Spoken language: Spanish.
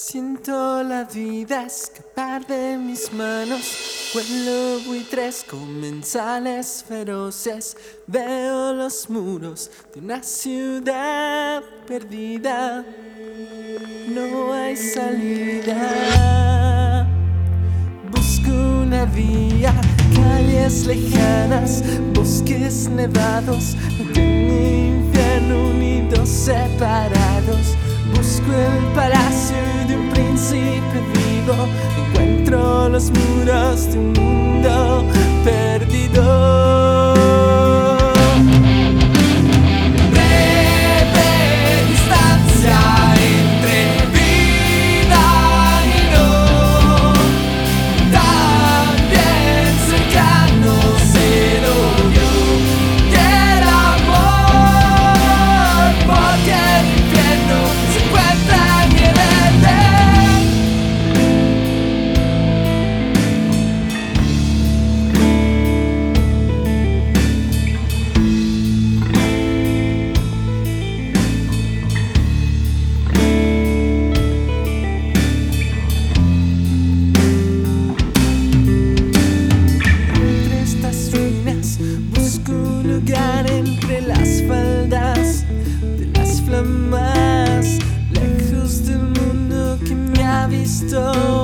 Siento la vida escapar de mis manos. Huelo buitres, comensales feroces. Veo los muros de una ciudad perdida. No hay salida. Busco una vía, calles lejanas, bosques nevados, de infierno unidos, separados. Busco el palacio de un príncipe vivo. Encuentro los muros de un mundo perdido. Entre las faldas de las flamas, lejos del mundo que me ha visto.